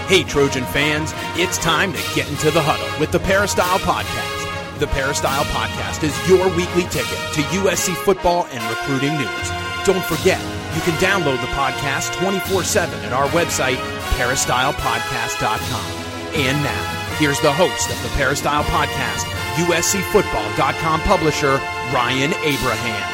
Hey, Trojan fans, it's time to get into the huddle with the Peristyle Podcast. The Peristyle Podcast is your weekly ticket to USC football and recruiting news. Don't forget, you can download the podcast 24/7 at our website, peristylepodcast.com. And now, here's the host of the Peristyle Podcast, USCFootball.com publisher, Ryan Abraham.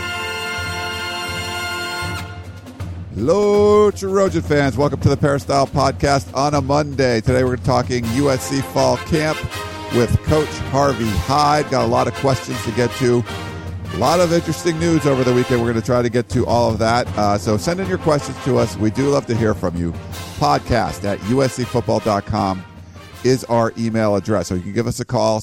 Hello, Trojan fans. Welcome to the Peristyle Podcast on a Monday. Today we're talking USC Fall Camp with Coach Harvey Hyde. Got a lot of questions to get to. A lot of interesting news over the weekend. We're going to try to get to all of that. So send in your questions to us. We do love to hear from you. Podcast at USCFootball.com is our email address. So you can give us a call,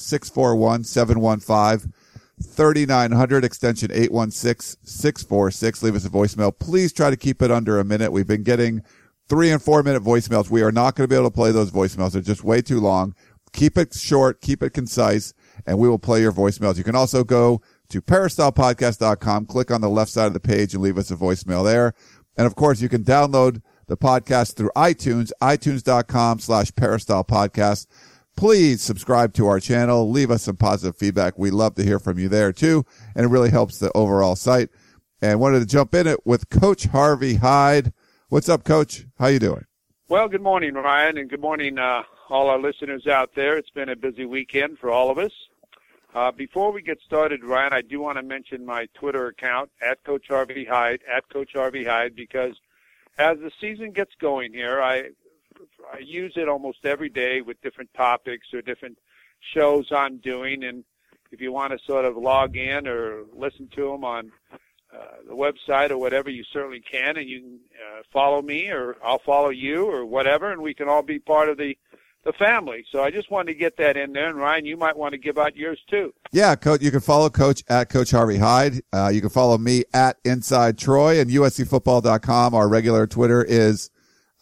641-715-3900, extension 816-646. Leave us a voicemail. Please try to keep it under a minute. We've been getting 3 and 4 minute voicemails. We are not going to be able to play those voicemails. They're just way too long. Keep it short, keep it concise, and we will play your voicemails. You can also go to peristylepodcast.com, click on the left side of the page and leave us a voicemail there. And of course, you can download the podcast through iTunes, itunes.com/peristylepodcast. Please subscribe to our channel. Leave us some positive feedback. We love to hear from you there too. And it really helps the overall site. And wanted to jump in it with Coach Harvey Hyde. What's up, Coach? How you doing? Well, good morning, Ryan, and good morning, all our listeners out there. It's been a busy weekend for all of us. Before we get started, Ryan, I do want to mention my Twitter account, at Coach Harvey Hyde, because as the season gets going here, I use it almost every day with different topics or different shows I'm doing. And if you want to sort of log in or listen to them on the website or whatever, you certainly can. And you can follow me, or I'll follow you, or whatever, and we can all be part of the family. So I just wanted to get that in there. And Ryan, you might want to give out yours too. Yeah, Coach, you can follow Coach at Coach Harvey Hyde. You can follow me at Inside Troy, and USCFootball.com. Our regular Twitter is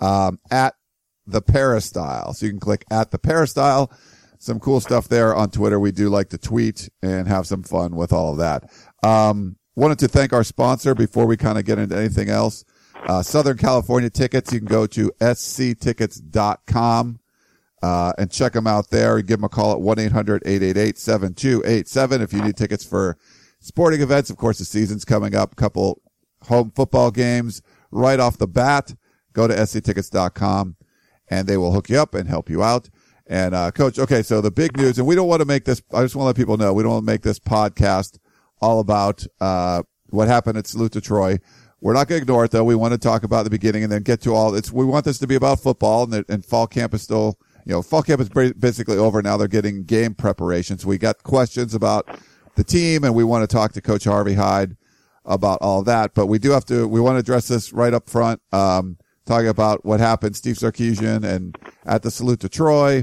at the Peristyle. So you can click at the Peristyle. Some cool stuff there on Twitter. We do like to tweet and have some fun with all of that. Wanted to thank our sponsor before we kind of get into anything else. Southern California Tickets. You can go to sctickets.com. And check them out there. Give them a call at 1-800-888-7287 if you need tickets for sporting events. Of course, the season's coming up. Couple home football games right off the bat. Go to sctickets.com and they will hook you up and help you out. And, Coach, okay, so the big news, and we don't want to make this, I just want to let people know, we don't want to make this podcast all about, what happened at Salute to Troy. We're not going to ignore it though. We want to talk about the beginning and then get to all we want this to be about football, and fall camp is still, fall camp is basically over now. They're getting game preparations. We got questions about the team, and we want to talk to Coach Harvey Hyde about all of that. But we want to address this right up front, talking about what happened, Steve Sarkisian, and at the Salute to Troy.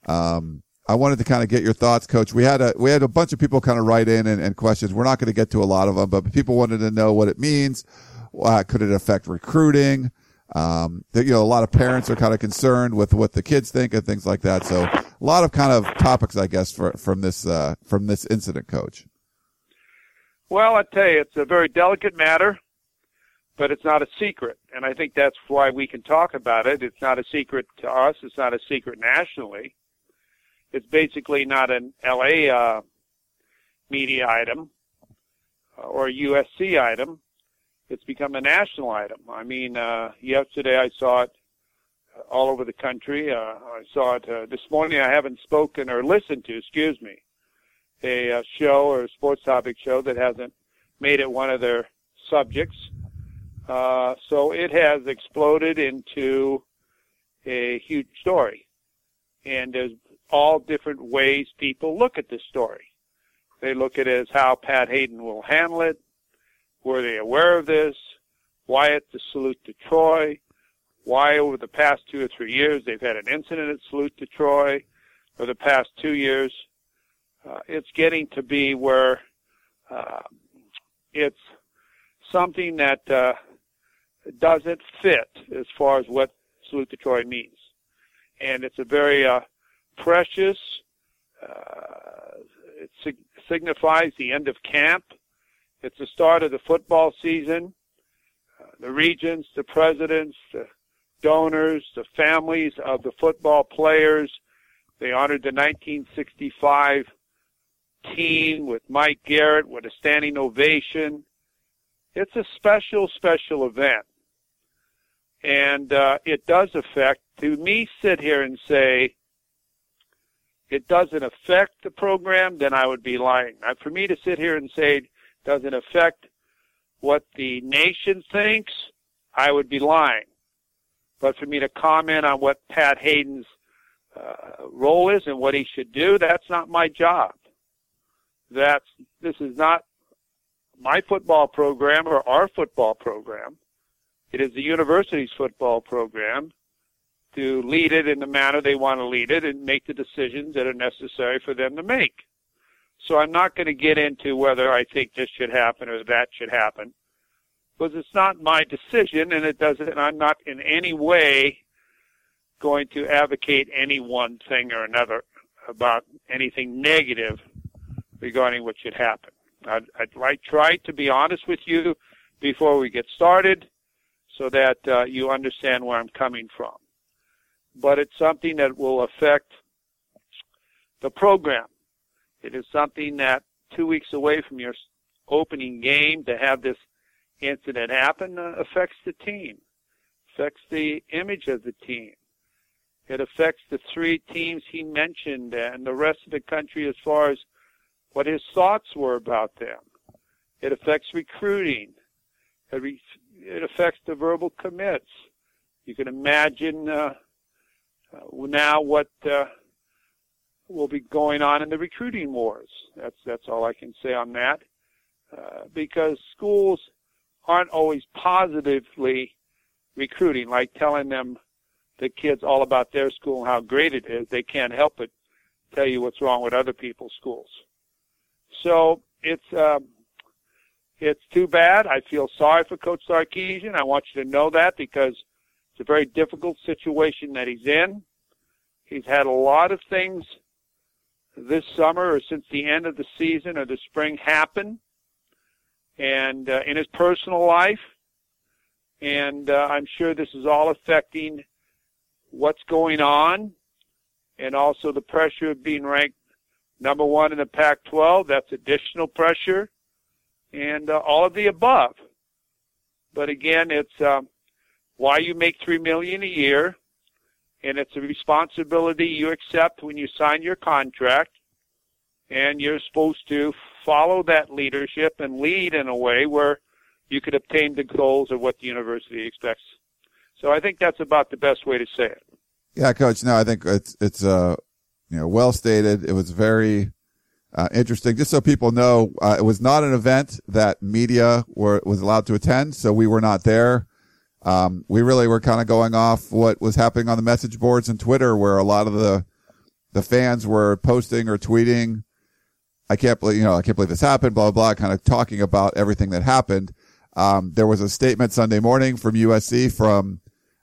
I wanted to kind of get your thoughts, Coach. We had a bunch of people kind of write in and questions. We're not going to get to a lot of them, but people wanted to know what it means. Could it affect recruiting? A lot of parents are kind of concerned with what the kids think and things like that. So a lot of kind of topics, I guess, from this incident, Coach. Well, I tell you, it's a very delicate matter, but it's not a secret. And I think that's why we can talk about it. It's not a secret to us. It's not a secret nationally. It's basically not an LA, media item or a USC item. It's become a national item. I mean, yesterday I saw it all over the country. I saw it this morning. I haven't spoken or listened to, a show or a sports topic show that hasn't made it one of their subjects. So it has exploded into a huge story. And there's all different ways people look at this story. They look at it as how Pat Hayden will handle it. Were they aware of this? Why at the Salute to Troy? Why over the past 2 or 3 years they've had an incident at Salute to Troy? For the past 2 years, it's getting to be where it's something that doesn't fit as far as what Salute to Troy means. And it's a very precious, it signifies the end of camp. It's the start of the football season. The regents, the presidents, the donors, the families of the football players. They honored the 1965 team with Mike Garrett with a standing ovation. It's a special, special event. And it does affect, to me, sit here and say it doesn't affect the program, then I would be lying. For me to sit here and say it doesn't affect what the nation thinks, I would be lying. But for me to comment on what Pat Hayden's role is and what he should do, that's not my job. This is not my football program or our football program. It is the university's football program to lead it in the manner they want to lead it and make the decisions that are necessary for them to make. So I'm not going to get into whether I think this should happen or that should happen, because it's not my decision, and I'm not in any way going to advocate any one thing or another about anything negative regarding what should happen. I'd try to be honest with you before we get started so that you understand where I'm coming from. But it's something that will affect the program. It is something that 2 weeks away from your opening game to have this incident happen affects the team, affects the image of the team. It affects the three teams he mentioned and the rest of the country as far as what his thoughts were about them. It affects recruiting. It affects the verbal commits. You can imagine now what will be going on in the recruiting wars. That's all I can say on that, because schools aren't always positively recruiting, like telling them the kids all about their school and how great it is. They can't help but tell you what's wrong with other people's schools. So it's too bad. I feel sorry for Coach Sarkisian. I want you to know that, because it's a very difficult situation that he's in. He's had a lot of things this summer or since the end of the season or the spring happen, and in his personal life. And I'm sure this is all affecting what's going on, and also the pressure of being ranked number one in the Pac-12. That's additional pressure, and all of the above. But again, it's why you make $3 million a year, and it's a responsibility you accept when you sign your contract, and you're supposed to follow that leadership and lead in a way where you could obtain the goals of what the university expects. So I think that's about the best way to say it. Yeah, Coach. No, I think it's well stated. It was very interesting. Just so people know, it was not an event that media was allowed to attend, so we were not there. We really were kind of going off what was happening on the message boards and Twitter, where a lot of the fans were posting or tweeting, I can't believe this happened, blah, blah, blah, kind of talking about everything that happened. There was a statement Sunday morning from USC from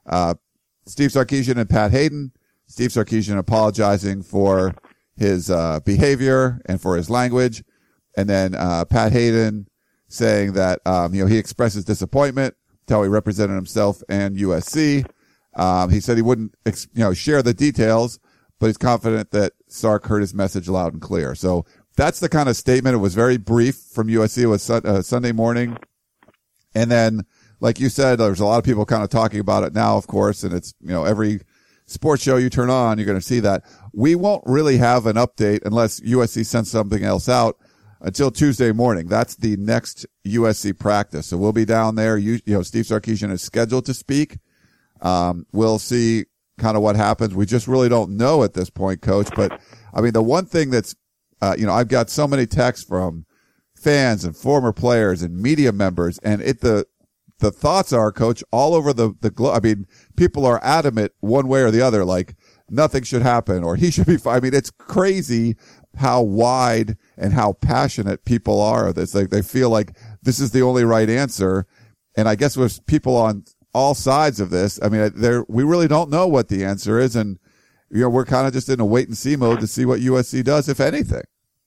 Steve Sarkisian and Pat Hayden. Steve Sarkisian apologizing for his behavior and for his language, and then Pat Hayden saying that he expresses disappointment to how he represented himself and USC. He said he wouldn't share the details, but he's confident that Sark heard his message loud and clear. So that's the kind of statement. It was very brief from USC. It was Sunday morning. And then, like you said, there's a lot of people kind of talking about it now, of course, and it's, every sports show you turn on, you're going to see that. We won't really have an update unless USC sends something else out until Tuesday morning. That's the next USC practice. So we'll be down there. Steve Sarkisian is scheduled to speak. We'll see kind of what happens. We just really don't know at this point, Coach. But I mean, the one thing that's, I've got so many texts from fans and former players and media members, and the thoughts are, Coach, all over the globe. I mean, people are adamant one way or the other, like nothing should happen or he should be fine. I mean, it's crazy how wide and how passionate people are of this. Like, they feel like this is the only right answer. And I guess with people on all sides of this, I mean, we really don't know what the answer is. And, we're kind of just in a wait and see mode to see what USC does, if anything.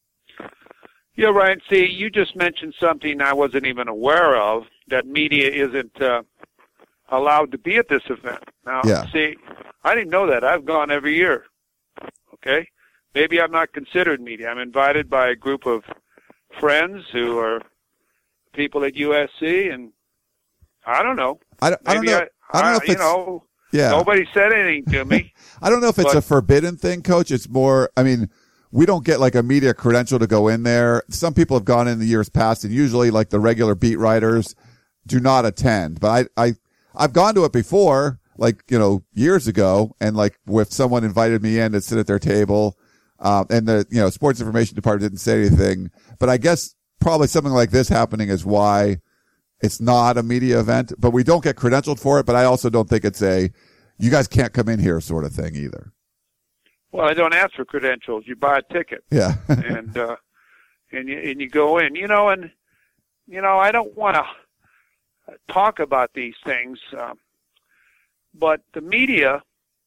Yeah, Ryan. See, you just mentioned something I wasn't even aware of, that media isn't allowed to be at this event. Now, see, I didn't know that. I've gone every year. Okay? Maybe I'm not considered media. I'm invited by a group of friends who are people at USC, and I don't know. I don't know if it's, nobody said anything to me. I don't know if it's a forbidden thing, Coach. It's more, I mean, we don't get like a media credential to go in there. Some people have gone in the years past, and usually like the regular beat writers do not attend. But I've gone to it before, like, years ago, and like if someone invited me in to sit at their table, and the, sports information department didn't say anything. But I guess probably something like this happening is why it's not a media event, but we don't get credentialed for it. But I also don't think it's you guys can't come in here sort of thing either. Well, I don't ask for credentials. You buy a ticket. Yeah. and you go in, I don't want to talk about these things, but the media,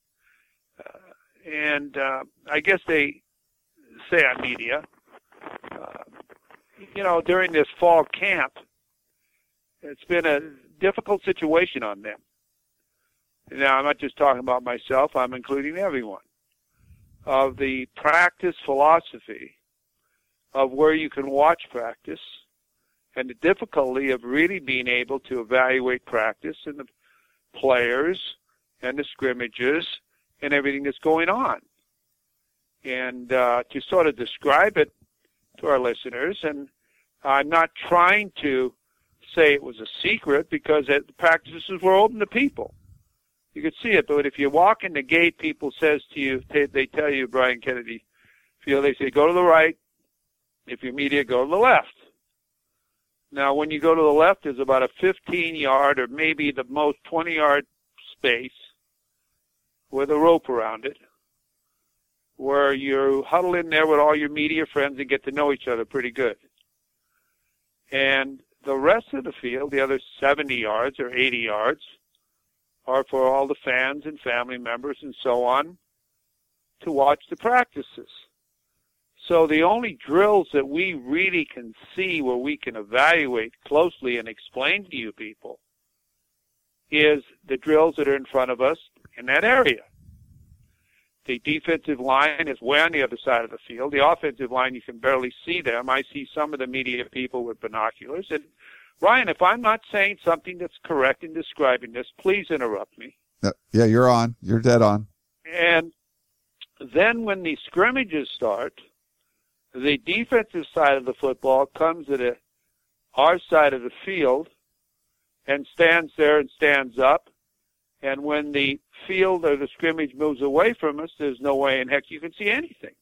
and I guess they say on media, during this fall camp, it's been a difficult situation on them. Now, I'm not just talking about myself. I'm including everyone. Of the practice philosophy of where you can watch practice and the difficulty of really being able to evaluate practice and the players and the scrimmages and everything that's going on. And to sort of describe it to our listeners, and I'm not trying to say it was a secret because the practices were open to people. You could see it, but if you walk in the gate, people says to you, they tell you, Brian Kennedy Field, they say, go to the right. If you're media, go to the left. Now, when you go to the left, there's about a 15-yard or maybe the most 20-yard space with a rope around it where you huddle in there with all your media friends and get to know each other pretty good. And the rest of the field, the other 70 yards or 80 yards, are for all the fans and family members and so on to watch the practices. So the only drills that we really can see where we can evaluate closely and explain to you people is the drills that are in front of us in that area. The defensive line is way on the other side of the field. The offensive line, you can barely see them. I see some of the media people with binoculars. And Ryan, if I'm not saying something that's correct in describing this, please interrupt me. Yeah, you're on. You're dead on. And then when the scrimmages start, the defensive side of the football comes to our side of the field and stands there and stands up. And when the field or the scrimmage moves away from us, there's no way in heck you can see anything.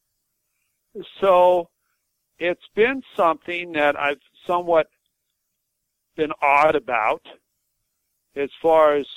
So it's been something that I've somewhat been odd about as far as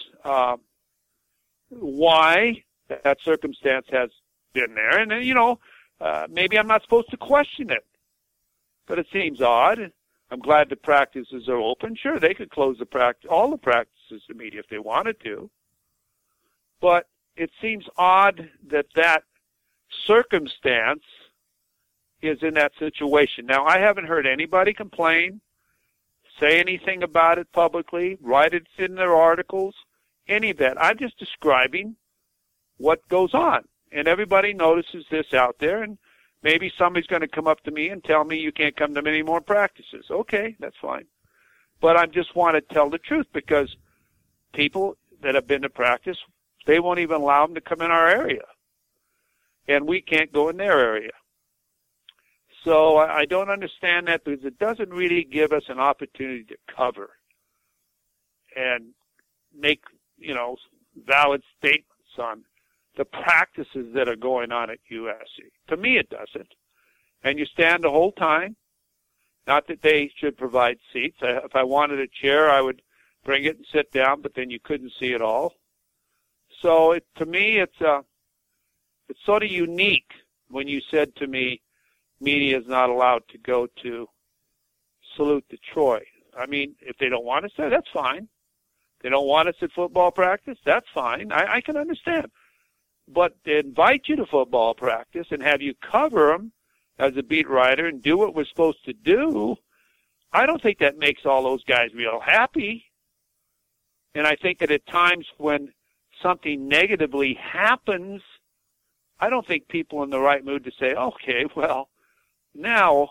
why that circumstance has been there. And, maybe I'm not supposed to question it, but it seems odd. I'm glad the practices are open. Sure, they could close all the practices to media if they wanted to, but it seems odd that circumstance is in that situation. Now, I haven't heard anybody complain, say anything about it publicly, write it in their articles, any of that. I'm just describing what goes on. And everybody notices this out there, and maybe somebody's going to come up to me and tell me you can't come to many more practices. Okay, that's fine. But I just want to tell the truth because people that have been to practice, they won't even allow them to come in our area. And we can't go in their area. So I don't understand that because it doesn't really give us an opportunity to cover and make, valid statements on the practices that are going on at USC. To me, it doesn't. And you stand the whole time. Not that they should provide seats. If I wanted a chair, I would bring it and sit down, but then you couldn't see it all. So to me, it's sort of unique when you said to me, media is not allowed to go to Salute to Troy. I mean, if they don't want us there, that's fine. They don't want us at football practice, that's fine. I can understand. But to invite you to football practice and have you cover them as a beat writer and do what we're supposed to do, I don't think that makes all those guys real happy. And I think that at times when something negatively happens, I don't think people are in the right mood to say, okay, well, now,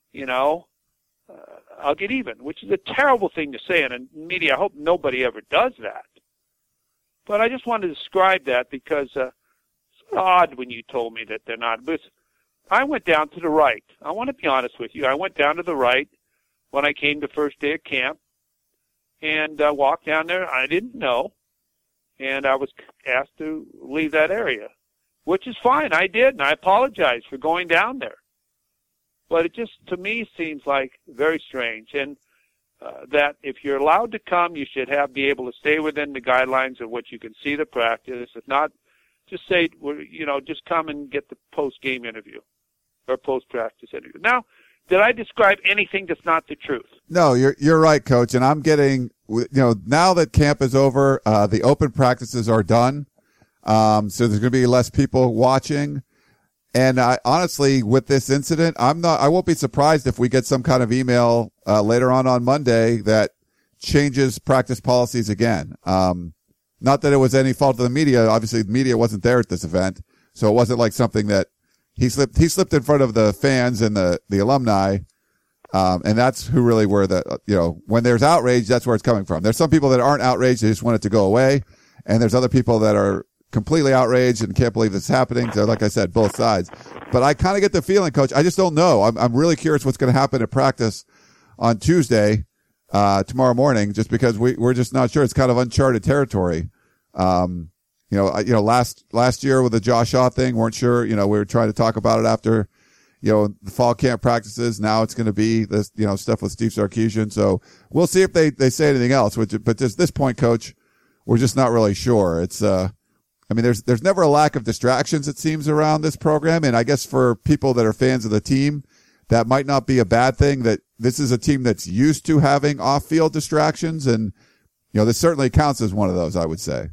I'll get even, which is a terrible thing to say in a media. I hope nobody ever does that. But I just wanted to describe that because it's odd when you told me that they're not. But I went down to the right. I want to be honest with you. I went down to the right when I came the first day of camp and walked down there. I didn't know, and I was asked to leave that area, which is fine. I did, and I apologize for going down there. But it just, to me, seems like very strange. And that if you're allowed to come, you should be able to stay within the guidelines of what you can see the practice. If not, just say, just come and get the post-game interview or post-practice interview. Now, did I describe anything that's not the truth? No, you're right, Coach. And I'm getting, now that camp is over, the open practices are done. So there's going to be less people watching. And honestly, with this incident, I won't be surprised if we get some kind of email later on Monday that changes practice policies again. Not that it was any fault of the media. Obviously, the media wasn't there at this event, so it wasn't like something that he slipped in front of the fans and the alumni. And that's who really were when there's outrage, that's where it's coming from. There's some people that aren't outraged. They just want it to go away. And there's other people that are completely outraged and can't believe this is happening. So like I said, both sides. But I kind of get the feeling, Coach, I just don't know. I'm really curious what's going to happen at practice on Tuesday, tomorrow morning, just because we're just not sure. It's kind of uncharted territory. Last year with the Josh Shaw thing, weren't sure, we were trying to talk about it after, the fall camp practices. Now it's going to be this, stuff with Steve Sarkisian. So we'll see if they say anything else, but at this point, Coach, we're just not really sure. It's, there's never a lack of distractions, it seems, around this program. And I guess for people that are fans of the team, that might not be a bad thing, that this is a team that's used to having off-field distractions. And, this certainly counts as one of those, I would say.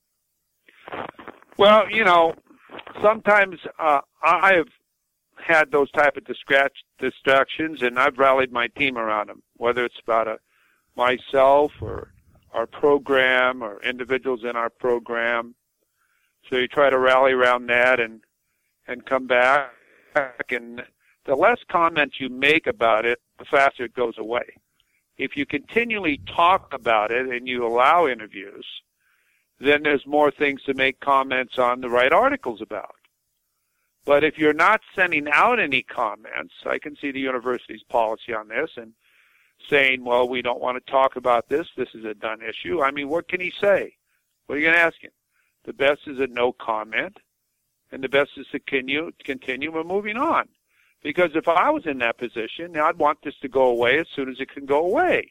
Well, sometimes I have had those type of distractions, and I've rallied my team around them, whether it's about myself or our program or individuals in our program. So you try to rally around that and come back. And the less comments you make about it, the faster it goes away. If you continually talk about it and you allow interviews, then there's more things to make comments on, the right articles about. But if you're not sending out any comments, I can see the university's policy on this and saying, well, we don't want to talk about this. This is a done issue. What can he say? What are you going to ask him? The best is a no comment, and the best is to continue. We're moving on. Because if I was in that position, I'd want this to go away as soon as it can go away.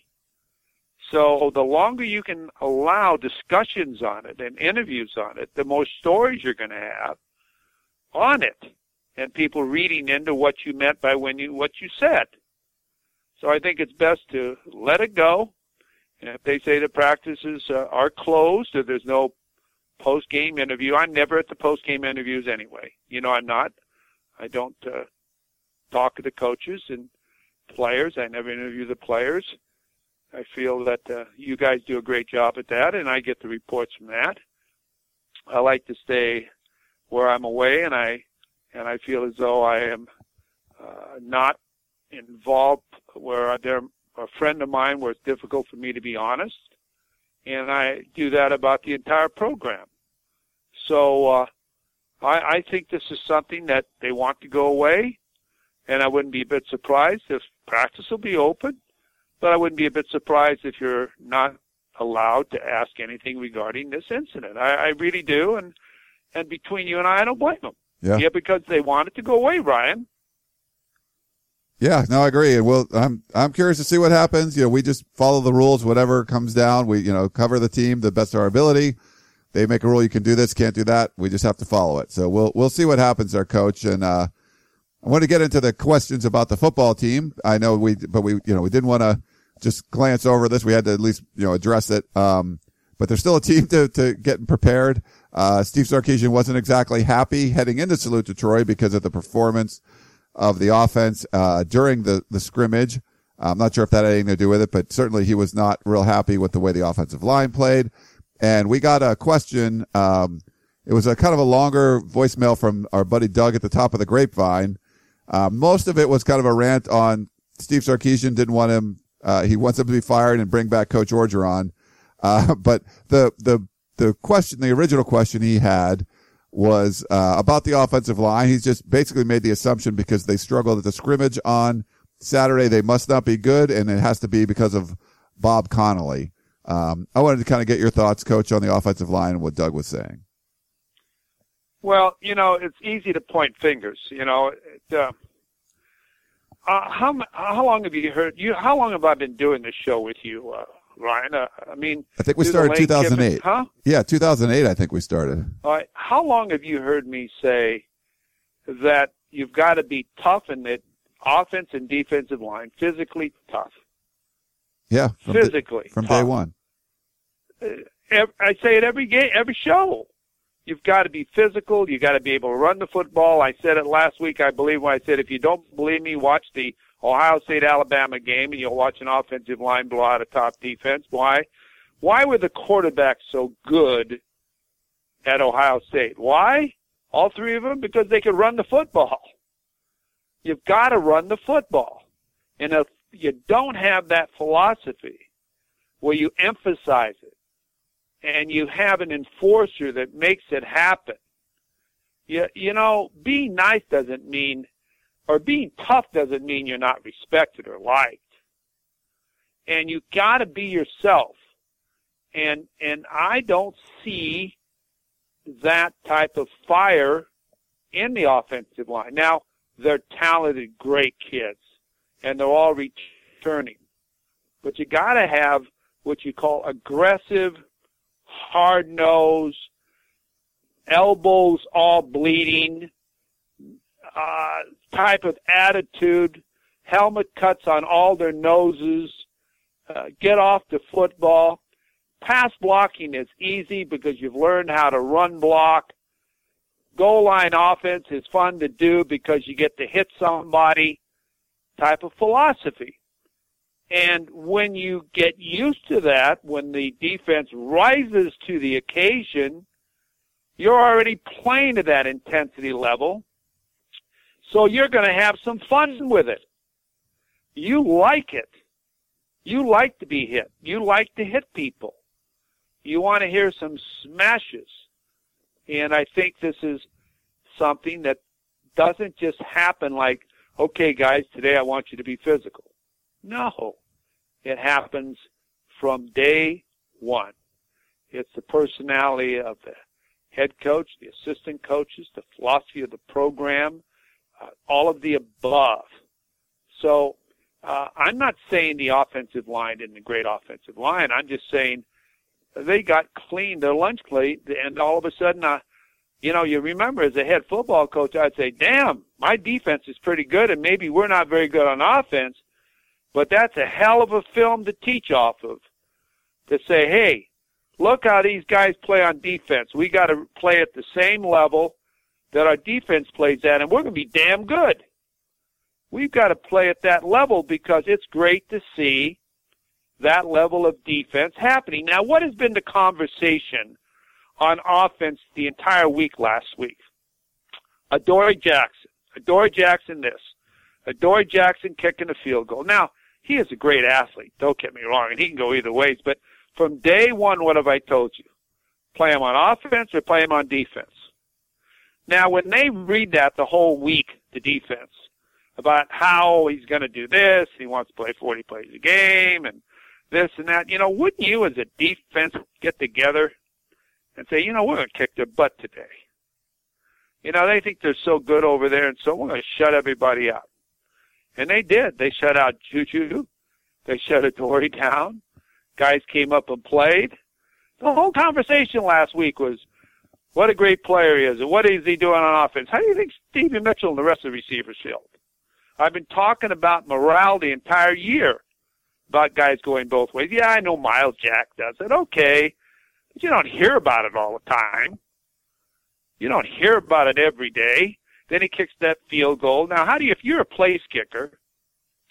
So the longer you can allow discussions on it and interviews on it, the more stories you're going to have on it, and people reading into what you meant by what you said. So I think it's best to let it go. And if they say the practices are closed or there's no post-game interview, I'm never at the post-game interviews anyway. I'm not. I don't talk to the coaches and players. I never interview the players. I feel that you guys do a great job at that, and I get the reports from that. I like to stay where I'm away, and I feel as though I am not involved where they're a friend of mine where it's difficult for me to be honest, and I do that about the entire program. So I think this is something that they want to go away, and I wouldn't be a bit surprised if practice will be open, but I wouldn't be a bit surprised if you're not allowed to ask anything regarding this incident. I really do, and between you and I don't blame them. Yeah, because they want it to go away, Ryan. Yeah, no, I agree. And I'm curious to see what happens. We just follow the rules, whatever comes down. We, cover the team the best of our ability. They make a rule, you can do this, can't do that. We just have to follow it. So we'll see what happens there, Coach. And, I want to get into the questions about the football team. I know we didn't want to just glance over this. We had to at least, address it. But there's still a team to get prepared. Steve Sarkisian wasn't exactly happy heading into Salute to Troy because of the performance of the offense during the scrimmage. I'm not sure if that had anything to do with it, but certainly he was not real happy with the way the offensive line played. And we got a question. It was a kind of a longer voicemail from our buddy Doug at the top of the grapevine. Most of it was kind of a rant on Steve Sarkisian didn't want him. He wants him to be fired and bring back Coach Orgeron. But the question, the original question he had was, about the offensive line. He's just basically made the assumption because they struggled at the scrimmage on Saturday, they must not be good, and it has to be because of Bob Connolly. I wanted to kind of get your thoughts, Coach, on the offensive line and what Doug was saying. Well, it's easy to point fingers. How long have you heard? How long have I been doing this show with you, Ryan? I think we started in 2008. Huh? Yeah, 2008. I think we started. All right. How long have you heard me say that you've got to be tough in the offense and defensive line, physically tough? Yeah, physically from tough. Day one. I say it every game, every show. You've got to be physical. You got to be able to run the football. I said it last week, I believe, when I said, if you don't believe me, watch the Ohio State-Alabama game, and you'll watch an offensive line blow out a top defense. Why? Why were the quarterbacks so good at Ohio State? Why? All three of them? Because they could run the football. You've got to run the football. And if you don't have that philosophy where you emphasize it, and you have an enforcer that makes it happen. Being nice doesn't mean, or being tough doesn't mean you're not respected or liked. And you got to be yourself. And I don't see that type of fire in the offensive line. Now, they're talented, great kids, and they're all returning. But you got to have what you call aggressive, hard-nosed, elbows all bleeding, type of attitude, helmet cuts on all their noses, get off the football. Pass blocking is easy because you've learned how to run block. Goal line offense is fun to do because you get to hit somebody, type of philosophy. And when you get used to that, when the defense rises to the occasion, you're already playing to that intensity level. So you're going to have some fun with it. You like it. You like to be hit. You like to hit people. You want to hear some smashes. And I think this is something that doesn't just happen like, okay, guys, today I want you to be physical. No, it happens from day one. It's the personality of the head coach, the assistant coaches, the philosophy of the program, all of the above. So I'm not saying the offensive line isn't a great offensive line. I'm just saying they got clean, their lunch plate, and all of a sudden, you remember as a head football coach, I'd say, damn, my defense is pretty good, and maybe we're not very good on offense. But that's a hell of a film to teach off of, to say, hey, look how these guys play on defense. We got to play at the same level that our defense plays at, and we're going to be damn good. We've got to play at that level because it's great to see that level of defense happening. Now, what has been the conversation on offense the entire week last week? Adoree Jackson this. Adoree Jackson kicking a field goal. Now, he is a great athlete, don't get me wrong, and he can go either ways. But from day one, what have I told you? Play him on offense or play him on defense? Now, when they read that the whole week, the defense, about how he's going to do this, he wants to play 40 plays a game, and this and that, wouldn't you as a defense get together and say, we're going to kick their butt today? They think they're so good over there, and so we're going to shut everybody out. And they did. They shut out Juju. They shut Adoree down. Guys came up and played. The whole conversation last week was, what a great player he is, and what is he doing on offense? How do you think Stevie Mitchell and the rest of the receivers feel? I've been talking about morale the entire year, about guys going both ways. Yeah, I know Miles Jack does it. Okay. But you don't hear about it all the time. You don't hear about it every day. Then he kicks that field goal. Now, if you're a place kicker,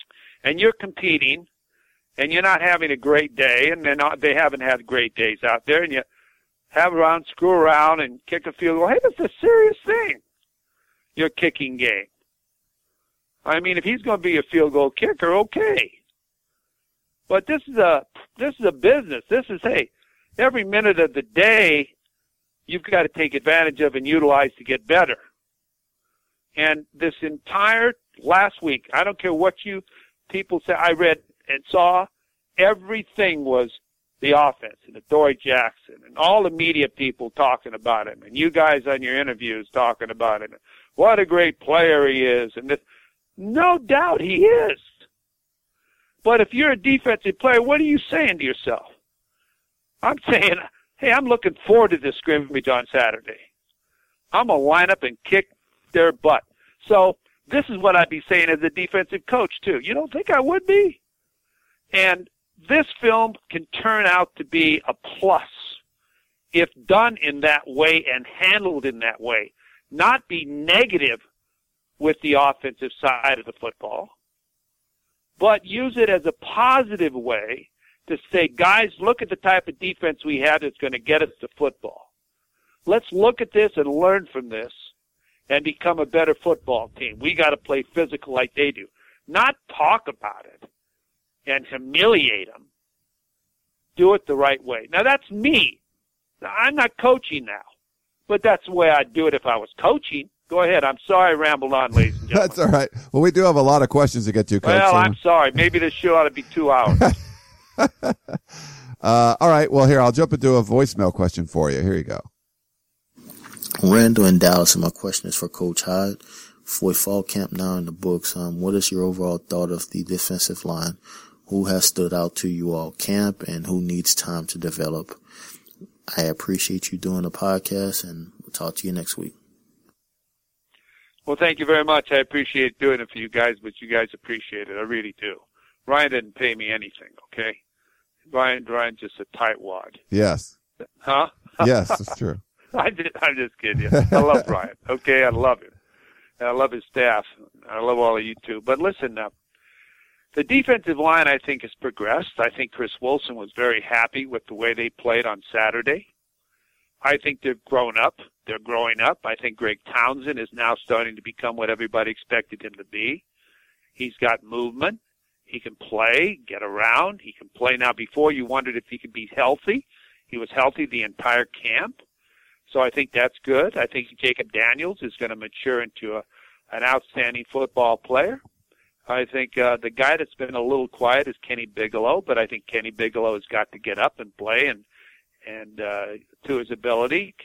and you're competing, and you're not having a great day, and they haven't had great days out there, and you screw around and kick a field goal. Hey, that's a serious thing, your kicking game. I mean, if he's going to be a field goal kicker, okay. But this is a business. This is, hey, every minute of the day you've got to take advantage of and utilize to get better. And this entire last week, I don't care what you people say, I read and saw, everything was the offense and Adoree Jackson and all the media people talking about him and you guys on your interviews talking about him. What a great player he is. And this, no doubt he is. But if you're a defensive player, what are you saying to yourself? I'm saying, hey, I'm looking forward to this scrimmage on Saturday. I'm going to line up and kick their butt. So this is what I'd be saying as a defensive coach, too. You don't think I would be? And this film can turn out to be a plus if done in that way and handled in that way. Not be negative with the offensive side of the football, but use it as a positive way to say, guys, look at the type of defense we have that's going to get us to football. Let's look at this and learn from this and become a better football team. We got to play physical like they do. Not talk about it and humiliate them. Do it the right way. Now, that's me. Now, I'm not coaching now, but that's the way I'd do it if I was coaching. Go ahead. I'm sorry I rambled on, ladies and gentlemen. That's all right. Well, we do have a lot of questions to get to, Coach. Well, I'm sorry. Maybe this show ought to be 2 hours. All right. Well, here, I'll jump into a voicemail question for you. Here you go. Randall in Dallas, and my question is for Coach Hyde. For fall camp now in the books, what is your overall thought of the defensive line? Who has stood out to you all camp and who needs time to develop? I appreciate you doing the podcast, and we'll talk to you next week. Well, thank you very much. I appreciate doing it for you guys, but you guys appreciate it. I really do. Ryan didn't pay me anything, okay? Ryan's just a tightwad. Yes. Huh? Yes, it's true. I'm just kidding you. I love Ryan, okay? I love him. And I love his staff. I love all of you too. But listen, the defensive line, I think, has progressed. I think Chris Wilson was very happy with the way they played on Saturday. I think they've grown up. They're growing up. I think Greg Townsend is now starting to become what everybody expected him to be. He's got movement. He can play, get around. He can play now. Before, you wondered if he could be healthy. He was healthy the entire camp. So I think that's good. I think Jacob Daniels is going to mature into an outstanding football player. I think the guy that's been a little quiet is Kenny Bigelow, but I think Kenny Bigelow has got to get up and play and to his ability.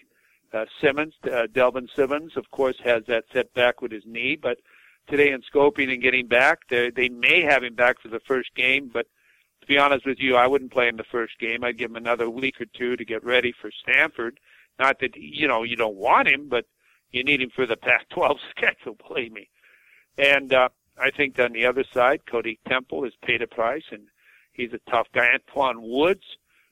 Delvin Simmons, of course, has that setback with his knee, but today in scoping and getting back, they may have him back for the first game, but to be honest with you, I wouldn't play him the first game. I'd give him another week or two to get ready for Stanford. Not that, you don't want him, but you need him for the Pac-12 schedule, believe me. And I think on the other side, Cody Temple has paid a price, and he's a tough guy. Antoine Woods,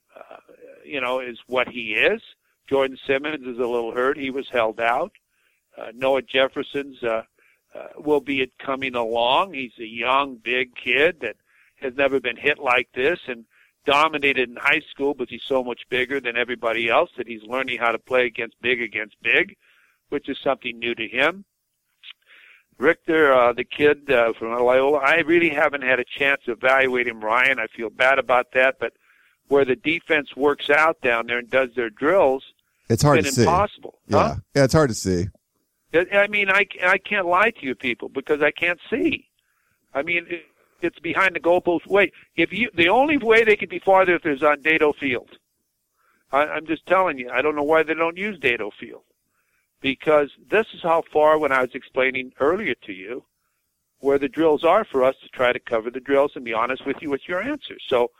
is what he is. Jordan Simmons is a little hurt. He was held out. Noah Jefferson's will be coming along. He's a young, big kid that has never been hit like this and dominated in high school, but he's so much bigger than everybody else that he's learning how to play against big, which is something new to him. Richter, the kid from Loyola, I really haven't had a chance to evaluate him, Ryan. I feel bad about that, but where the defense works out down there and does their drills, it's hard to see. Impossible. Yeah. Huh? Yeah, it's hard to see. I mean, I can't lie to you people because I can't see. I mean, it's behind the goalpost. Wait, the only way they could be farther if it's on Dado Field. I'm just telling you. I don't know why they don't use Dado Field, because this is how far, when I was explaining earlier to you, where the drills are for us to try to cover the drills and be honest with you with your answers. So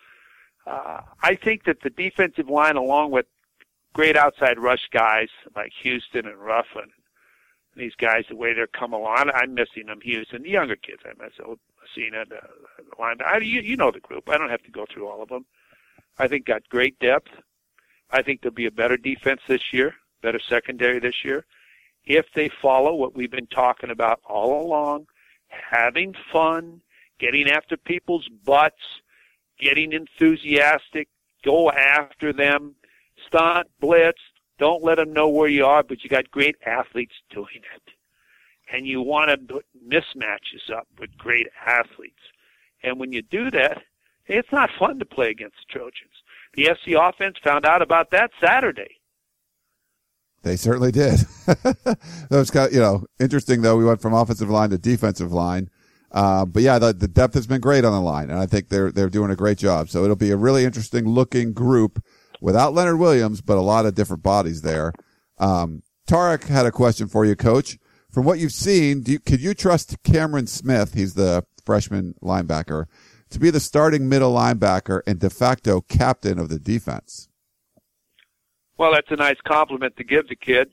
I think that the defensive line, along with great outside rush guys like Houston and Ruffin, these guys, the way they're coming along, I'm missing them. Houston, the younger kids, I miss Cena, the line. You know the group. I don't have to go through all of them. I think got great depth. I think there'll be a better defense this year, better secondary this year, if they follow what we've been talking about all along, having fun, getting after people's butts, getting enthusiastic, go after them, stunt, blitz, don't let them know where you are, but you got great athletes doing it. And you want to put mismatches up with great athletes. And when you do that, it's not fun to play against the Trojans. The SC offense found out about that Saturday. They certainly did. That was kind of, interesting, though. We went from offensive line to defensive line. But yeah, the depth has been great on the line, and I think they're doing a great job. So it'll be a really interesting looking group without Leonard Williams, but a lot of different bodies there. Tarek had a question for you, Coach. From what you've seen, could you trust Cameron Smith, he's the freshman linebacker, to be the starting middle linebacker and de facto captain of the defense? Well, that's a nice compliment to give the kid.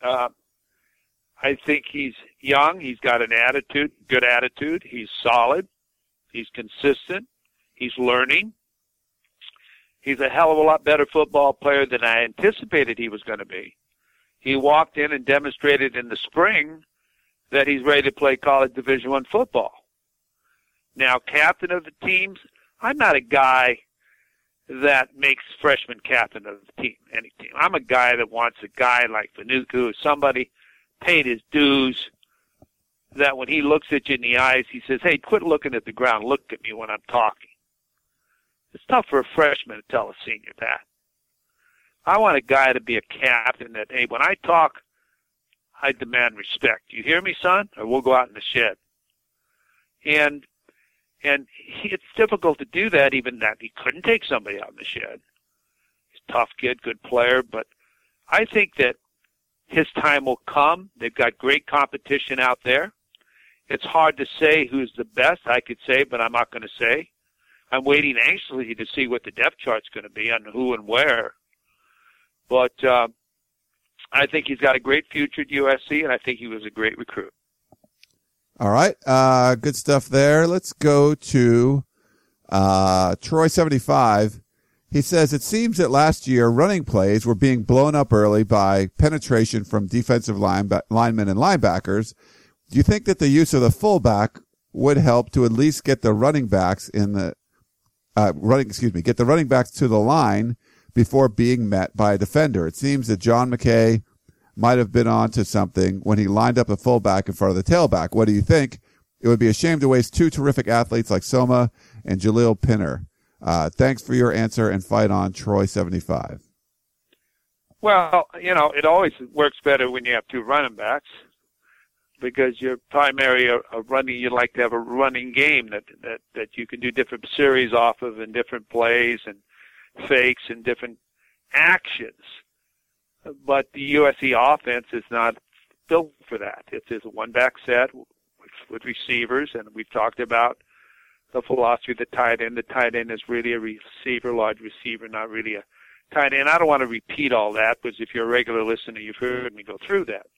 I think he's young. He's got an attitude, good attitude. He's solid. He's consistent. He's learning. He's a hell of a lot better football player than I anticipated he was going to be. He walked in and demonstrated in the spring that he's ready to play college Division I football. Now, captain of the teams, I'm not a guy that makes freshman captain of the team, any team. I'm a guy that wants a guy like Vanuku, somebody paid his dues, that when he looks at you in the eyes, he says, hey, quit looking at the ground, look at me when I'm talking. It's tough for a freshman to tell a senior that. I want a guy to be a captain that, hey, when I talk, I demand respect. You hear me, son? Or we'll go out in the shed. And it's difficult to do that, even that he couldn't take somebody out in the shed. He's a tough kid, good player, but I think that his time will come. They've got great competition out there. It's hard to say who's the best, I could say, but I'm not going to say. I'm waiting anxiously to see what the depth chart's going to be on who and where. But I think he's got a great future at USC, and I think he was a great recruit. All right. Good stuff there. Let's go to Troy75. He says, it seems that last year running plays were being blown up early by penetration from defensive linemen and linebackers. Do you think that the use of the fullback would help to at least get the running backs get the running backs to the line before being met by a defender? It seems that John McKay might have been on to something when he lined up a fullback in front of the tailback. What do you think? It would be a shame to waste two terrific athletes like Soma and Jaleel Pinner. Thanks for your answer, and fight on, Troy75. Well, it always works better when you have two running backs, because your primary running, you'd like to have a running game that you can do different series off of, and different plays and fakes and different actions. But the USC offense is not built for that. It's a one-back set with receivers, and we've talked about the philosophy of the tight end. The tight end is really a receiver, large receiver, not really a tight end. I don't want to repeat all that, because if you're a regular listener, you've heard me go through that.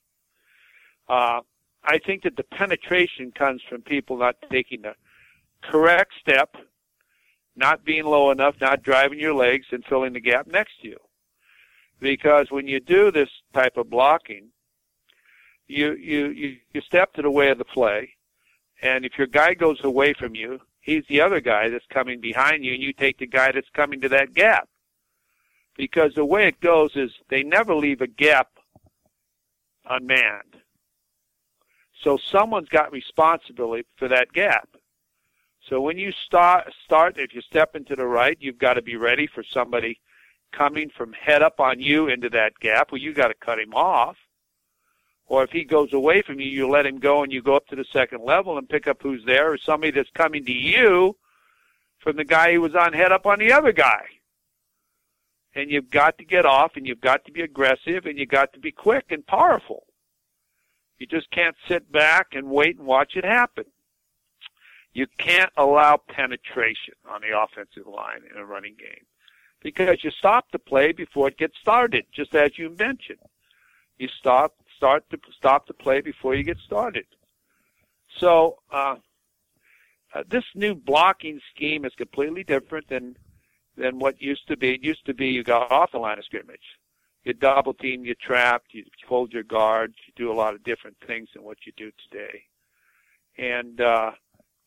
I think that the penetration comes from people not taking the correct step, not being low enough, not driving your legs, and filling the gap next to you. Because when you do this type of blocking, you step to the way of the play, and if your guy goes away from you, he's the other guy that's coming behind you, and you take the guy that's coming to that gap. Because the way it goes is they never leave a gap unmanned. So someone's got responsibility for that gap. So when you start, if you step into the right, you've got to be ready for somebody coming from head up on you into that gap. Well, you got to cut him off. Or if he goes away from you, you let him go and you go up to the second level and pick up who's there, or somebody that's coming to you from the guy who was on head up on the other guy. And you've got to get off, and you've got to be aggressive, and you've got to be quick and powerful. You just can't sit back and wait and watch it happen. You can't allow penetration on the offensive line in a running game, because you stop the play before it gets started, just as you mentioned. You stop the play before you get started. So this new blocking scheme is completely different than what used to be. It used to be you got off the line of scrimmage. You double team, you trap, you hold your guard, you do a lot of different things than what you do today. And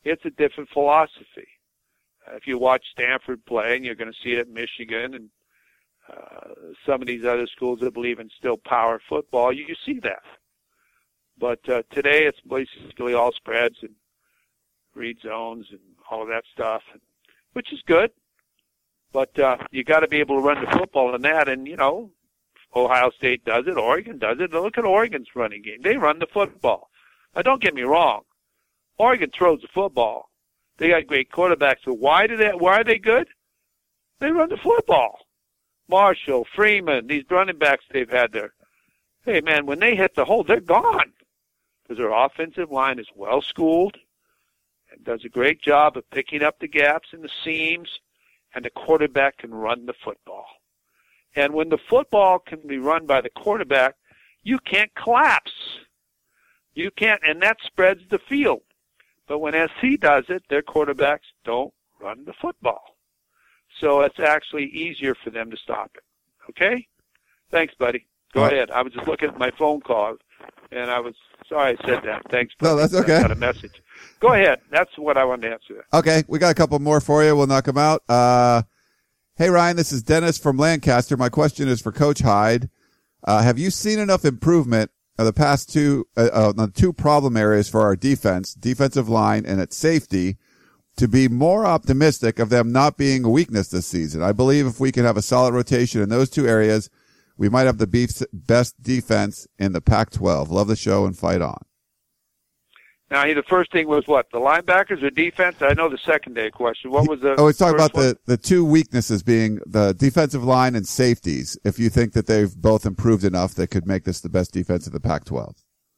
it's a different philosophy. If you watch Stanford play, and you're going to see it at Michigan and some of these other schools that believe in still power football, you see that. But today it's basically all spreads and read zones and all of that stuff, which is good. But you got to be able to run the football in that. And, Ohio State does it. Oregon does it. Look at Oregon's running game. They run the football. Now, don't get me wrong. Oregon throws the football. They got great quarterbacks. So why are they good? They run the football. Marshall, Freeman, these running backs they've had there. Hey, man, when they hit the hole, they're gone. Because their offensive line is well-schooled and does a great job of picking up the gaps and the seams, and the quarterback can run the football. And when the football can be run by the quarterback, you can't collapse. You can't, and that spreads the field. But when SC does it, their quarterbacks don't run the football. So it's actually easier for them to stop it. Okay? Thanks, buddy. Go ahead. I was just looking at my phone call, and I was sorry I said that. Thanks. No, that's okay. I got a message. Go ahead. That's what I wanted to answer. Okay, we got a couple more for you. We'll knock them out. Hey, Ryan, this is Dennis from Lancaster. My question is for Coach Hyde. Have you seen enough improvement of the past the two problem areas for our defense, defensive line and at safety, to be more optimistic of them not being a weakness this season? I believe if we can have a solid rotation in those two areas, we might have the best defense in the Pac-12. Love the show and fight on. Now, the first thing was what? The linebackers or defense? I know the secondary question. What was the he's talking about one? the two weaknesses being the defensive line and safeties, if you think that they've both improved enough that could make this the best defense in the Pac-12.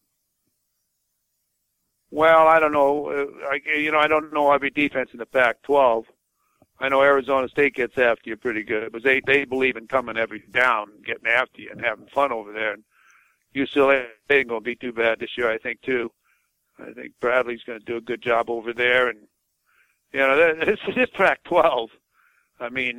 Well, I don't know. I don't know every defense in the Pac-12. I know Arizona State gets after you pretty good, but they believe in coming every down and getting after you and having fun over there. And UCLA ain't going to be too bad this year, I think, too. I think Bradley's going to do a good job over there. And, this Pac-12, I mean,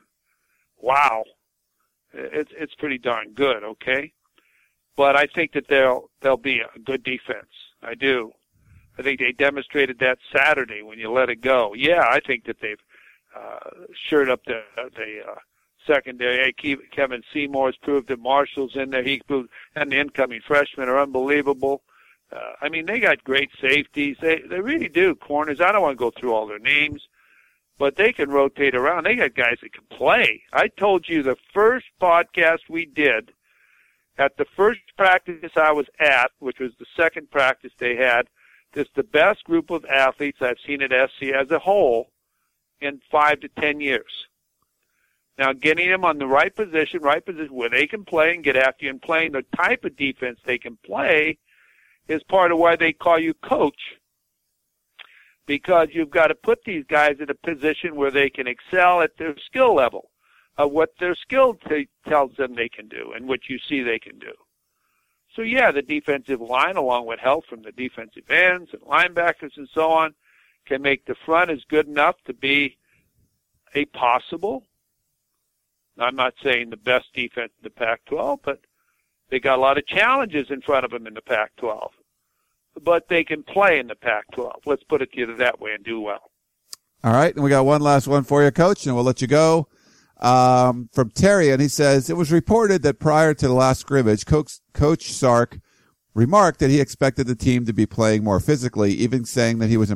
wow. It's pretty darn good, okay? But I think that they'll be a good defense. I do. I think they demonstrated that Saturday when you let it go. Yeah, I think that they've shored up the secondary. Hey, Kevin Seymour's proved that Marshall's in there. He proved, and the incoming freshmen are unbelievable. They got great safeties. They really do. Corners, I don't want to go through all their names, but they can rotate around. They got guys that can play. I told you the first podcast we did, at the first practice I was at, which was the second practice they had, this is the best group of athletes I've seen at SC as a whole in 5 to 10 years. Now, getting them on the right position where they can play and get after you, and playing the type of defense they can play is part of why they call you coach, because you've got to put these guys in a position where they can excel at their skill level of what their skill tells them they can do and what you see they can do. So, yeah, the defensive line, along with help from the defensive ends and linebackers and so on, can make the front as good enough to be a possible, I'm not saying the best defense in the Pac-12, but they got a lot of challenges in front of them in the Pac-12. But they can play in the Pac-12. Let's put it to you that way and do well. All right, and we got one last one for you, Coach, and we'll let you go. From Terry, and he says, it was reported that prior to the last scrimmage, Coach Sark remarked that he expected the team to be playing more physically, even saying that he was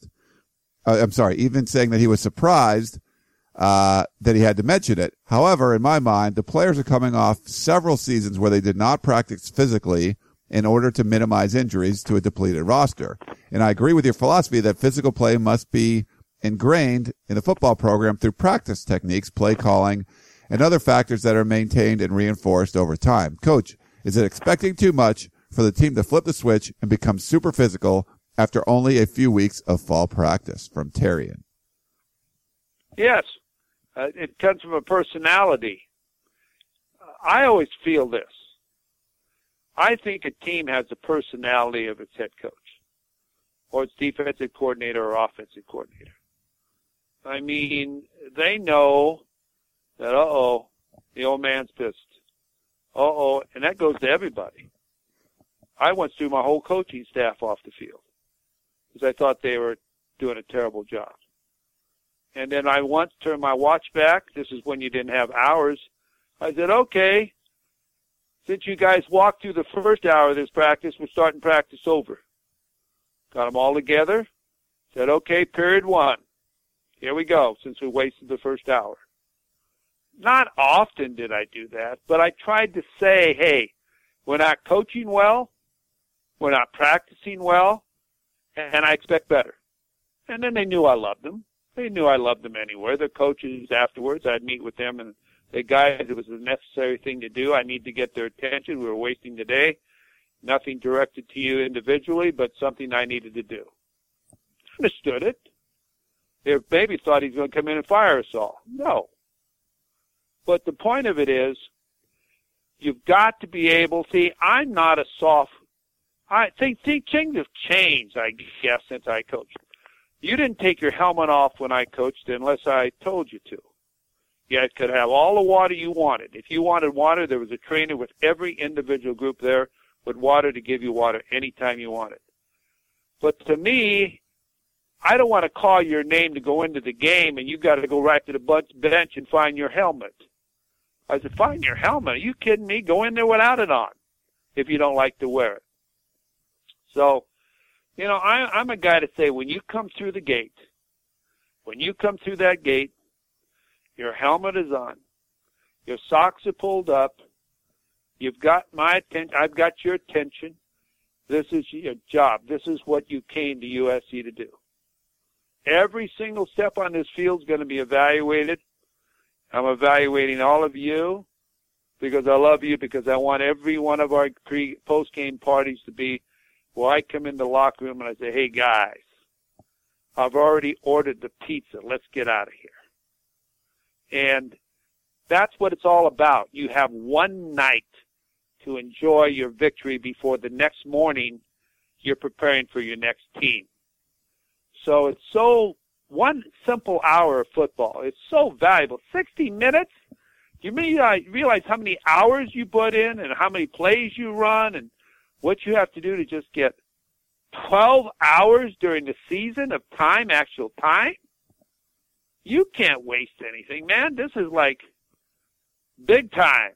surprised that he had to mention it. However, in my mind, the players are coming off several seasons where they did not practice physically in order to minimize injuries to a depleted roster. And I agree with your philosophy that physical play must be ingrained in the football program through practice techniques, play calling, and other factors that are maintained and reinforced over time. Coach, is it expecting too much for the team to flip the switch and become super physical after only a few weeks of fall practice? From Terrian. Yes. It comes from a personality. I always feel this. I think a team has the personality of its head coach, or its defensive coordinator or offensive coordinator. I mean, they know that, the old man's pissed. And that goes to everybody. I once threw my whole coaching staff off the field because I thought they were doing a terrible job. And then I once turned my watch back. This is when you didn't have hours. I said, okay, since you guys walked through the first hour of this practice, we're starting practice over. Got them all together. Said, okay, period 1. Here we go, since we wasted the first hour. Not often did I do that, but I tried to say, hey, we're not coaching well, we're not practicing well, and I expect better. And then they knew I loved them. They knew I loved them anywhere. The coaches afterwards, I'd meet with them, and they guys, it was a necessary thing to do. I need to get their attention. We were wasting the day. Nothing directed to you individually, but something I needed to do. Understood it. They maybe thought he's going to come in and fire us all. No. But the point of it is, you've got to be able, see, I'm not a soft, I think things have changed, I guess, since I coached. You didn't take your helmet off when I coached unless I told you to. You guys could have all the water you wanted. If you wanted water, there was a trainer with every individual group there with water to give you water anytime you wanted. But to me, I don't want to call your name to go into the game and you've got to go right to the bench and find your helmet. I said, find your helmet? Are you kidding me? Go in there without it on if you don't like to wear it. So, you know, I'm a guy to say when you come through the gate, when you come through that gate, your helmet is on, your socks are pulled up, you've got my attention, I've got your attention, this is your job, this is what you came to USC to do. Every single step on this field is going to be evaluated. I'm evaluating all of you because I love you, because I want every one of our post-game parties to be where I come in the locker room and I say, hey, guys, I've already ordered the pizza. Let's get out of here. And that's what it's all about. You have one night to enjoy your victory before the next morning you're preparing for your next team. So it's so, one simple hour of football, it's so valuable. 60 minutes? You realize how many hours you put in and how many plays you run and what you have to do to just get 12 hours during the season of time, actual time? You can't waste anything, man. This is like big time.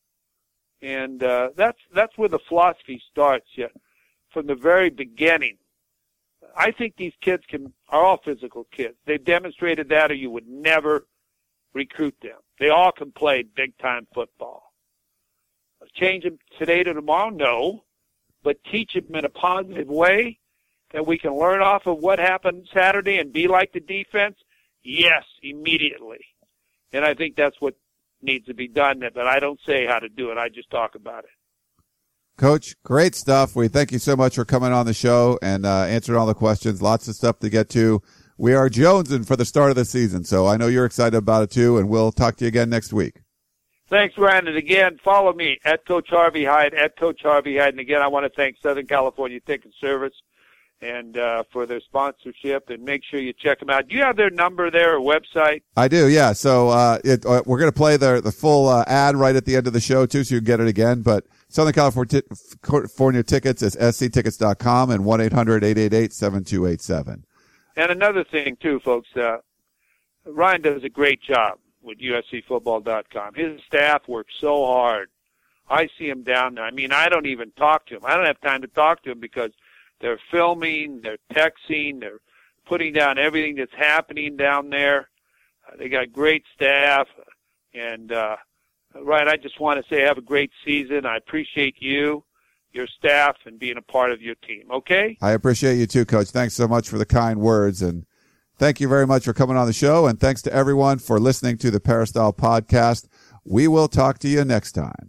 And that's where the philosophy starts, from the very beginning. I think these kids are all physical kids. They've demonstrated that or you would never recruit them. They all can play big-time football. Change them today to tomorrow? No. But teach them in a positive way that we can learn off of what happened Saturday and be like the defense? Yes, immediately. And I think that's what needs to be done, but I don't say how to do it. I just talk about it. Coach, great stuff. We thank you so much for coming on the show and answering all the questions. Lots of stuff to get to. We are jonesing for the start of the season, so I know you're excited about it too, and we'll talk to you again next week. Thanks, Ryan. And again, follow me at Coach Harvey Hyde, at Coach Harvey Hyde. And again, I want to thank Southern California Ticket Service and for their sponsorship, and make sure you check them out. Do you have their number there or website? I do, yeah. So we're going to play the full ad right at the end of the show too, so you can get it again. But Southern California Tickets is sctickets.com and 1-800-888-7287. And another thing too, folks, Ryan does a great job with USCfootball.com. His staff works so hard. I see him down there. I mean, I don't even talk to him. I don't have time to talk to him because they're filming, they're texting, they're putting down everything that's happening down there. They got great staff. And, Ryan, I just want to say have a great season. I appreciate you, your staff, and being a part of your team, okay? I appreciate you too, Coach. Thanks so much for the kind words. And thank you very much for coming on the show. And thanks to everyone for listening to the Peristyle Podcast. We will talk to you next time.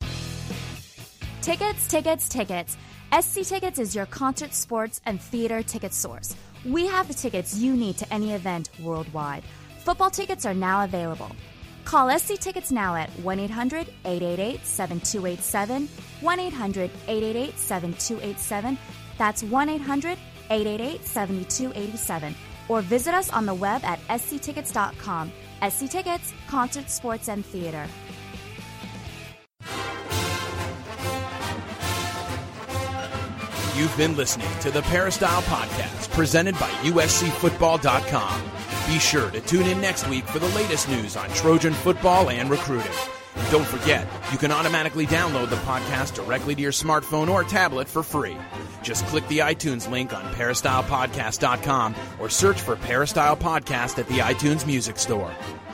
Tickets, tickets, tickets. SC Tickets is your concert, sports, and theater ticket source. We have the tickets you need to any event worldwide. Football tickets are now available. Call SC Tickets now at 1-800-888-7287, 1-800-888-7287. That's 1-800-888-7287. Or visit us on the web at sctickets.com. SC Tickets, concert, sports, and theater. You've been listening to the Peristyle Podcast, presented by USCFootball.com. Be sure to tune in next week for the latest news on Trojan football and recruiting. And don't forget, you can automatically download the podcast directly to your smartphone or tablet for free. Just click the iTunes link on peristylepodcast.com or search for Peristyle Podcast at the iTunes Music Store.